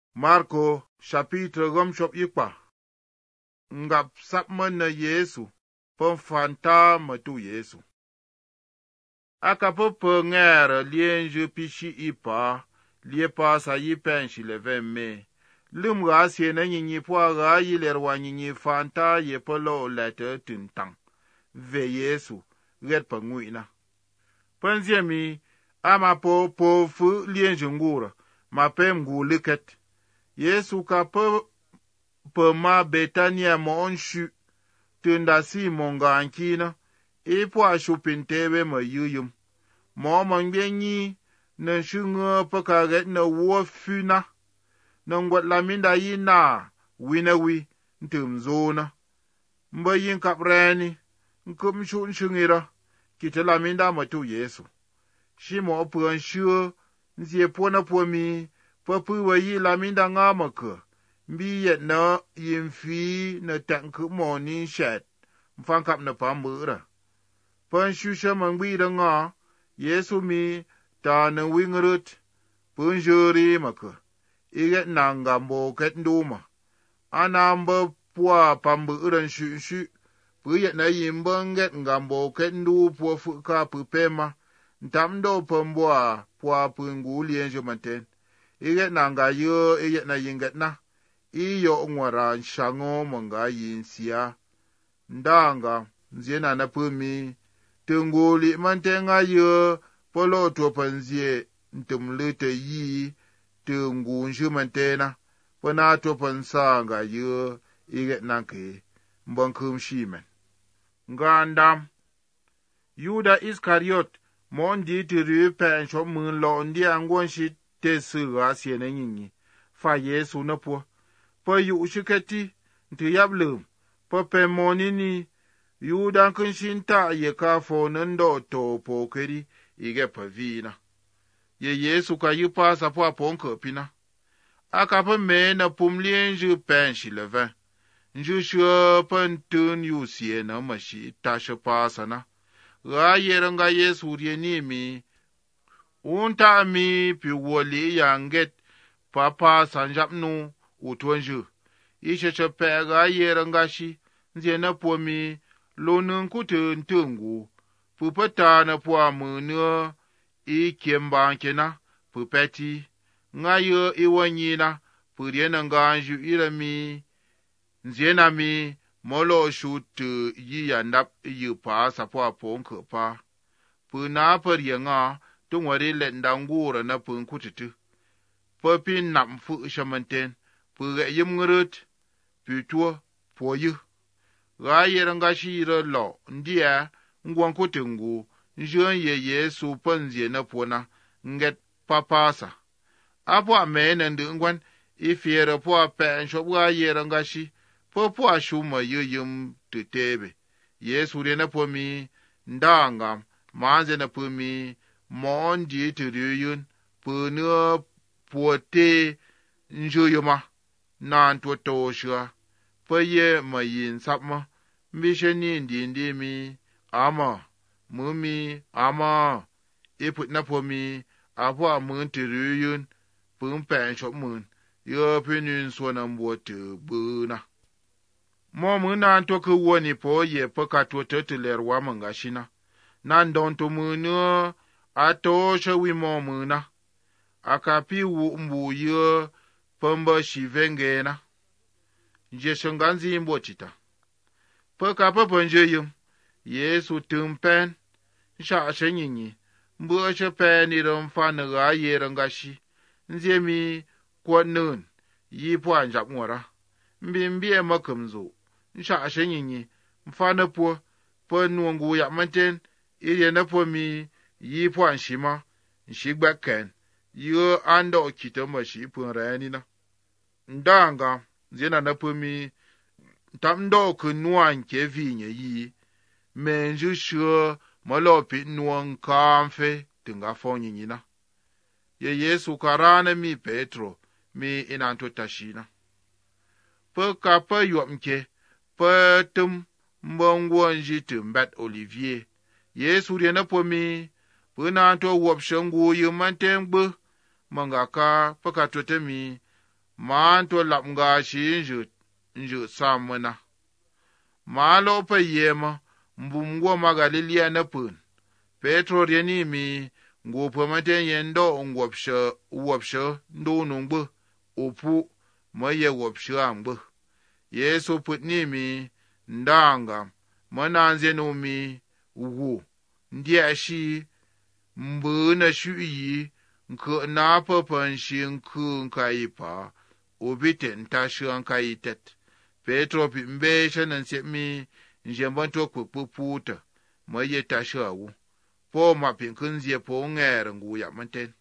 Marko chapitre gom chop yikpa. Ngap sapman na Yesu, pon fanta matu Yesu. Aka popo ngere lienje pichi ipa, liepa sa yipenshi leven me. Lum ga sie na nyinyi pwa ga yilerwa nyinyi fanta ye polo lete tintang. Ve Yesu, red pa nguina. Panzie mi, ama po fu lienje ngura, ma pe mgu liket. Yesu ka pe ma Betania mo onshu, tunda si monga ankina, po a shupintewe ma yuyum. Mo mangbenyi, na shunga pa ka get na wo funa, na ngwat laminda yi na, winawi, ntumzona. Mba yin kapreni, nkum shungira, kita laminda matu Yesu. Shi mo po anshu, nzie pona po mi, papu wa yi laminda nga maka, mbi yet na yimfi na tanku moni shet, mfankap na pambura. Pan shusha mangwida nga, Yesu mi ta na wingrut, punjuri maka, iget na ngambo ket nduma. Anamba pwa pambura shushu, pu yet na yimba nget ngambo ket ndu pwa fuka pupema, ntamdo pambwa pwa pungu lienjo manten. Iget na nga yo, iget na yinget na. Iyo ngwara shango manga yinsia. Ndanga, nziena na pumi. Tunguli mantenga yo, polo topanzie, ntumlute yi, tungunju mantena. Pana topansanga yo, iget na ke, mbankum shimen. Ngandam. Yuda Iskariot, mondi tiri pencho mun lo ndi angon shit. Te sura siene nyinyi, fa Yesu na po. Pa yu shiketi, nti yablum, pa pe monini, yu dan kunshinta ye ka fo nando to po keri, ige pa vina. Ye Yesu ka yu pasa po aponko pina. Aka pa me na pumlien ju penshi levin. Nju shua pa ntun yu siena mashi tasha pasa na. Ga yeranga Yesu rieni mi, unta mi pi woli yanget papa sanjapnu utwanju. Ishe chapega yerangashi, nziena po mi, lonun kutu ntungu, pupata na po amunua, ikembankena, pupeti, ngayo iwanyina, puriena nganju irami, nziena mi, molo shutu yiyandap yupa sapo aponko pa. Puna parienga, tungwari lendangura na pun kutitu. Papin namfu shamanten, puga yimngurut, putua, poyu. Gayeranga shira lo, ndia, ngwan kutungu, njuan ye Yesu panzie na pona, nget papasa. Apo amene ndungwan, ifiera po apen shobwa yeranga shi, po ashuma yuyum tutebe. Yesu rena po mi, ndangam, manze na po mi, mondi turiyun, punua puote njuyuma, nan tuotosha, paye mayin sapma, mbisheni ndindi mi, ama, mumi, ama, iput na po mi, apo amun turiyun, pumpen shop mun, yo pinun swana mbote buna. Mo munan toku woni po ye paka tuotetulerwa mangashina, nan don to munua, atosha wimo muna. Akapi mbu yo pamba shivengena. Nje shanganzi mbochita. Paka papa nje yum. Yesu tumpen. Nsha ashenyinyi. Mbu ashe pen iramfana ga yerangashi. Nje mi kwa nun. Yipo anjap mwara. Mbie makamzo. Nsha ashenyinyi. Mfana po. Pa nuangu ya manten. Iri na po mi. Yipo anshima. Nshigba ken. Yo ando kitama shi pun rani na. Ndanga, zena na pumi, tamdo ku nuan ke vinye yi, menju shua malopi nuan kamfe, tunga fonyi nina. Ye Yesu karana mi Petro, mi inanto tashina. Pa kapa yuamke, pa tum mbongwan jitum bat Olivier. Yesu rena pumi, punanto wapshangu yumantengbu, mangaka pakatotemi man to lap nga shi nju samana ma lo pa yema mbumgo magalilia na pun Petro rieni mi ngo pamate yendo ngwopshe ndo nungbu opu maye wopshe ambu Yesu putni mi ndanga mananze no mi wu ndia shi mbu na shuyi nko na papan shi nku kaipa obiten ta shi kaitet Petro pimbe shanan semi njembanto puputa maye ta shawu po mapin kunzie po ngere nguya manten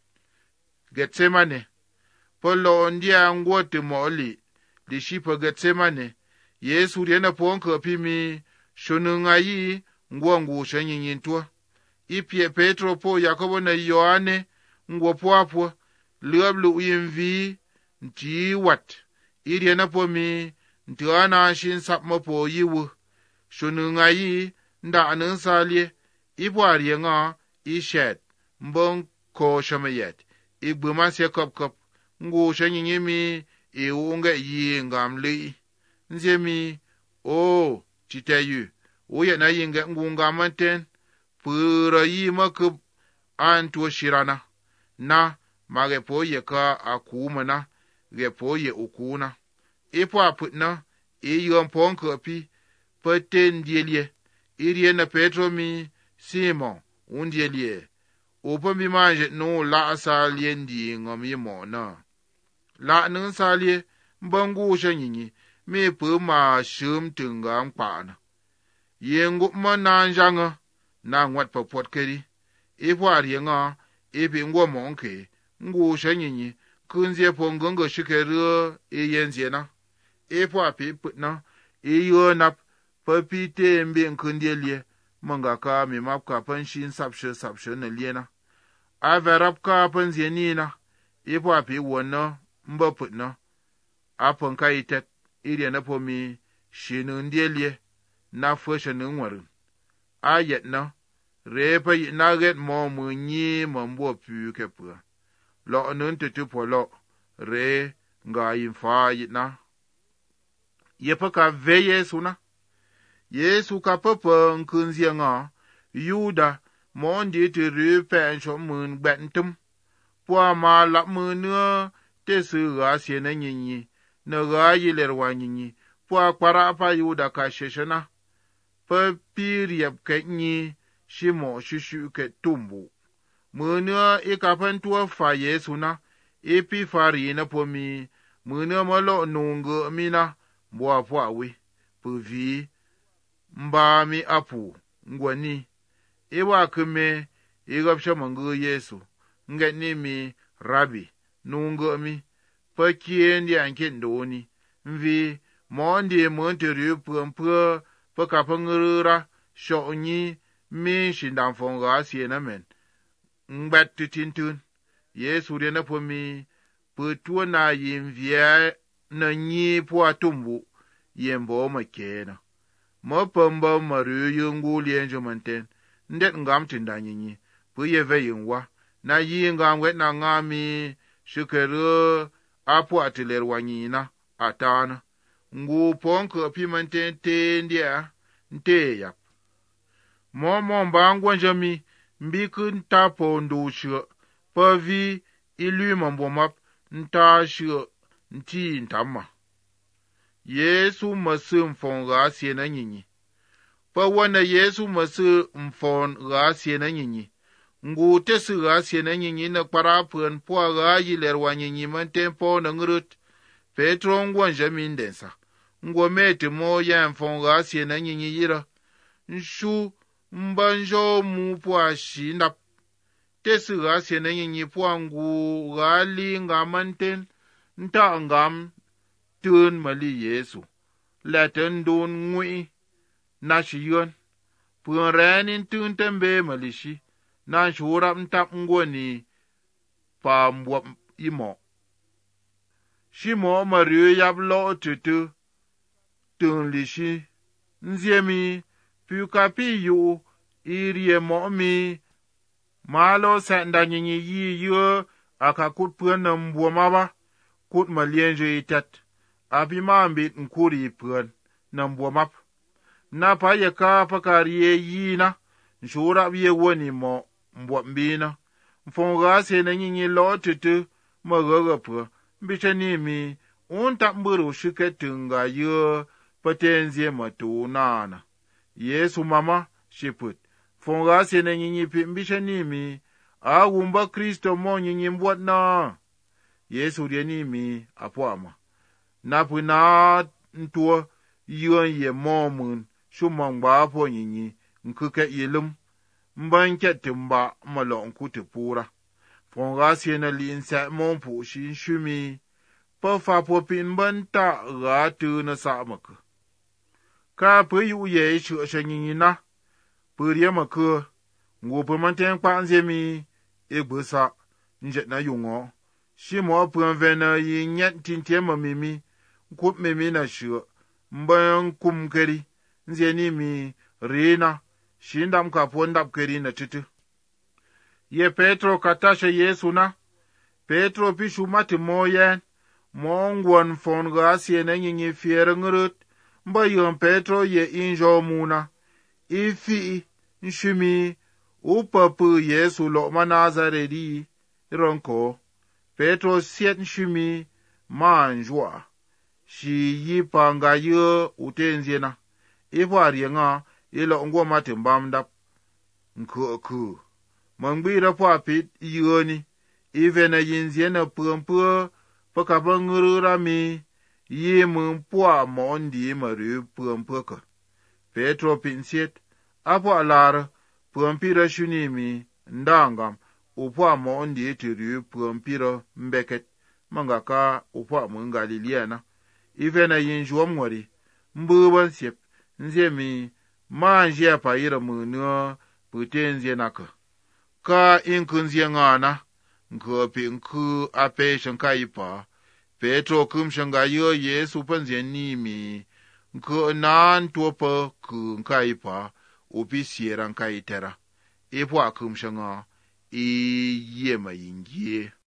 Getsemane polo ndia ngote moli di shipa Getsemane Yesu riena ponka pimi shonungayi ngwangu shanyintwa ipie Petro po Yakobo na Yohane ngwopwapo leblu yimvi nti wat iriena po mi ntiana shin sapmo po yiwu shonungayi nda anansalie ibwari nga ishet mbon ko shamayet igbuma se kop ngu shanyimi unga yingamli nzemi o chitayu oya na yinga ngunga manten pura yima kub anto shirana na mage po yeka akumana ge po ye ukuna ipo aputna yom ponko pi paten dielie irie na Petro mi Simon undielie opa mi manje no la asalie ndi ngomi mona la nun salie mbangu shanyinyi me pu ma shum tunga mkpana yengu mananjanga na ngwat popot keri ipwar yenga ipi ngwa monke ngu shanyinyi kunzie pongongo shikeru yenziena ipwa pi putna nap papite mbe nkundielie mangaka mi mapka panshin sapshe na liena averapka panzienina ipwa pi wona mba putna apon kaitet iri na pomi shinun dielie na foshanun warin ayet na repa na get mo munyi mambo pu kepua lo nun tutu polo re nga yinfa yitna yepa ka veye suna Yesu ka papa nkunzie nga Yuda mondi te repa ensho mun gbentum po ma la mun te su ga siena nyinyi na ga yilerwa nyinyi po akpara pa Yuda ka sheshana pa piriep kenyi shimo shushu ke tumbu muna ikapantua fa Yesu na epi fari na pomi muna malo nungu mina mboa po awi puvi mba mi apu ngwani ewa kume igapsha mangu Yesu ngani mi rabi nungu mi pakiendi ankendoni mvi mondi monteri pumpu pakapangura shonyi mi shindamfonga siena men ngbet tintun Yesu rena pomi putua na yimvia na nyi po atumbu yembo makena mopamba maru yungu lienjo manten ndet ngam tindanyi pu yeve yinwa na yingam wet na ngami shukeru apo atilerwanyina atana ngu ponko pimanten tendia nteya momo mbangwa njami mbikun tapo ndushu pavi ilu mambomap ntashu nti ntama Yesu masu mfon ga siena nyinyi pa wana Yesu masu mfon ga siena nyinyi ngu tesu ga siena nyinyi na parapun po ga yilerwa nyinyi mantempo na ngurut Petro ngwa njami ndensa ngwa meti mo ya mfon ga siena nyinyi yira nshu mbanjo mu po ashinap tesu ga siena nyinyi po ngu ga li nga manten nta ngam tun mali Yesu laten don ngui na shiyon pun renin tun tembe mali shi na shurap ntap ngoni pa mbwap imo shimo mariyo yablo tutu tun lishi nziemi pukapi yu irie momi malo senda nyinyi yi yu akakut pun mbwamaba kut ma lienje itat abi ma mbit nkuri puen na mbwamap na pa ye ka pakariye yina nshura biye woni mo mbwambina mfonga se na nyinyi lotutu magaga pu bichani mi unta mburu shiketunga yo patenzie matunana Yesu mama shiput fonga se na nyinyi pi bichani mi agumba Kristo mo nyinyi mbwat na Yesu rieni mi apwama na puna ntuo yon ye momun shumang ba po nyinyi nkuke yilum mbanke timba malo nkutipura fonga se na linsa monpu shin shumi pa fa po pin banta ga tu na samak ka pu yu ye shu shanyi na pu ye mak ngo pu manten pa nzemi egbusa nje na yungo shi mo pu vena yi nyat tintie mamimi kup mimi na shu mban kum keri nzeni mi rina shindam ka pondap keri na titu ye Petro katasha Yesu na Petro pishu mati moyen mongwan fonga siena nyinyi fiere ngurut mba yon Petro ye injo muna ifi nshumi upapu Yesu lo manazaredi ronko Petro siet nshumi manjwa shi yipanga yo utenzena ifwari nga ilo ngwa mati mbamdap nku mangbira po pit yoni ivena yinziena pumpu pakabangurura mi yimun po mondi maru pumpu ka Petro pinset apo alar pumpira shunimi ndangam upo mondi tiru pumpira mbeket mangaka upo mun Galiliana ivena yinjwa mwari mbuban sep nzemi manje pa ira munyo putenzie naka ka inkunzie ngana nkopi nku ape shankai pa Petro kum shanga yo Yesu panzie nimi nku nan topa ku nkai pa upi sieran kai tera epo akum shanga yema yingie